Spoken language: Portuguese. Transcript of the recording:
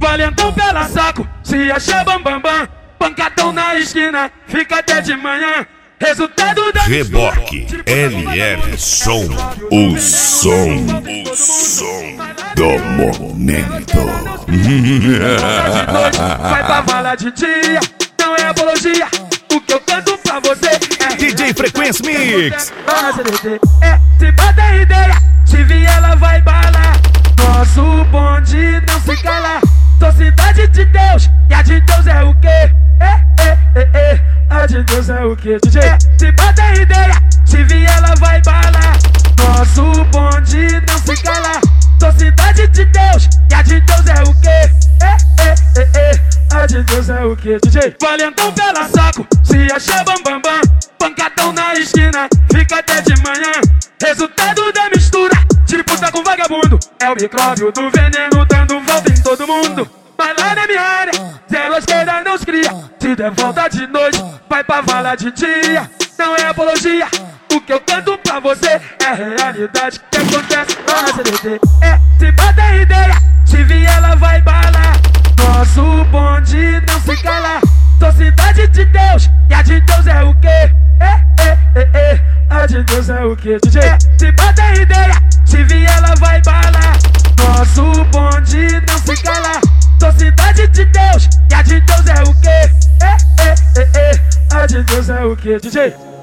valentão pela saco, se achar bambambam, pancadão na esquina, fica até de manhã. Resultado da Reboque LR Som, o som do momento. Vai pra vala de dia, não é apologia. O que eu canto pra você é DJ Frequência Mix. Se bota ideia, se vier ela vai balar. Nosso bonde não se cala. Sou cidade de Deus, e a de Deus é o quê? A de Deus é o quê, DJ? Se bota ideia, se vier ela vai balar. Nosso bonde não se cala. Sou cidade de Deus, e a de Deus é o quê? A de Deus é o quê, DJ? Valentão pela saco, se achar bambambam, pancadão na esquina, fica até de manhã. Resultado da mistura, tipo tá com vagabundo. É o micróbio do veneno dando volta em todo mundo. Mas lá na minha área, zero esquerda não se cria. Se der volta de noite, vai pra vala de dia. Não é apologia, o que eu canto pra você é realidade que acontece na CDT. Se bota ideia, se vier ela vai balar. Nosso bonde não se cala. Sou cidade de Deus, e a de Deus é o quê? A de Deus é o quê, DJ? Se bota ideia, se vier ela vai balar. Nosso bonde não se cala. Sou cidade de Deus, e a de Deus é o quê? A de Deus é o quê, DJ?